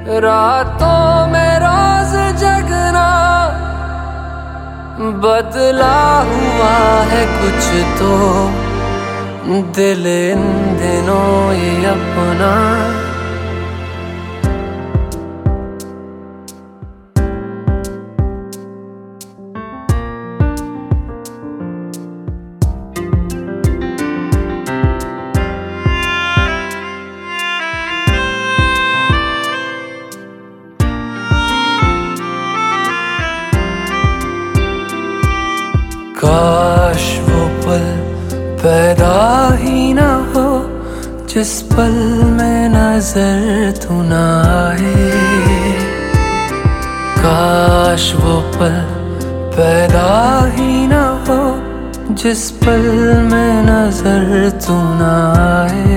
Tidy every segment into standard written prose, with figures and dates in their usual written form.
रातों में रोज जगना बदला हुआ है कुछ तो, दिल इन दिनों ये अपना काश वो पल पैदा ही ना हो जिस पल में नजर तू ना आए। काश वो पल पैदा ही ना हो जिस पल में नजर तू ना आए।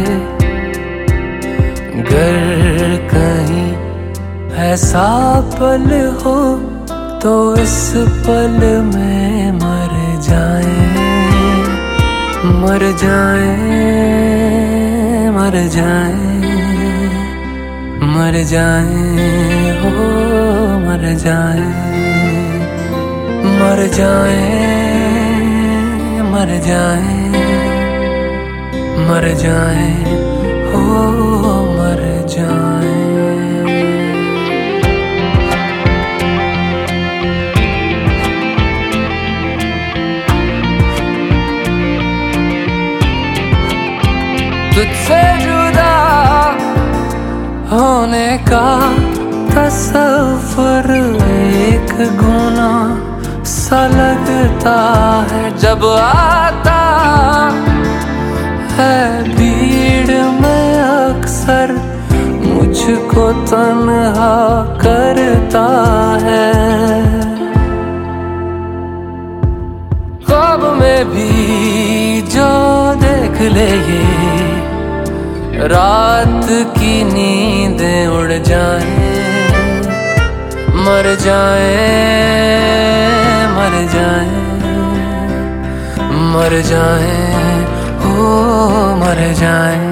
गर कहीं ऐसा पल हो तो इस पल में मर जाए, मर जाए, मर जाए, मर जाए, हो मर जाए, मर जाए, मर जाए, मर जाए, हो मर जाए। तुझसे जुदा होने का तसव्वुर एक गुनाह सा लगता है जब आता है भीड़ में अक्सर मुझको तन्हा करता है। ख्वाब में भी जो देख ले ये रात की नींदें उड़ जाए, मर जाए, मर जाए, मर जाए, हो मर जाए।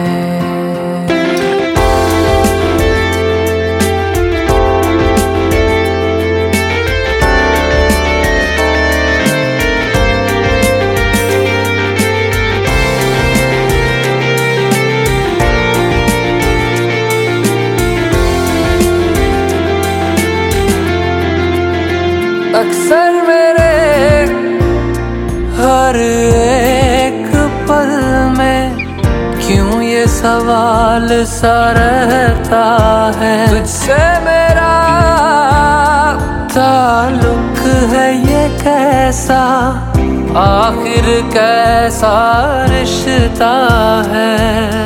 अक्सर मेरे हर एक पल में क्यों ये सवाल सा रहता है, तुझसे मेरा ताल्लुक है ये कैसा, आखिर कैसा रिश्ता है।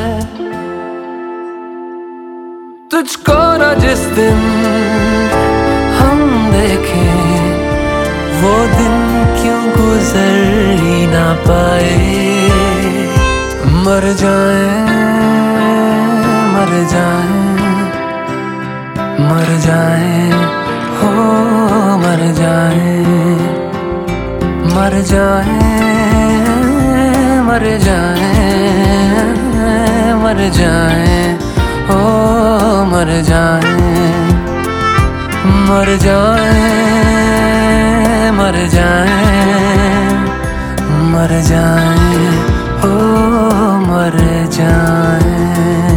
तुझको न जिस दिन हम देखें वो दिन क्यों गुजर ही ना पाए। मर जाए, मर जाए, मर जाए, हो मर जाए, मर जाए, मर जाए, मर जाए, हो मर जाए, मर जाए, मर जाए, मर जाए, ओ मर जाए।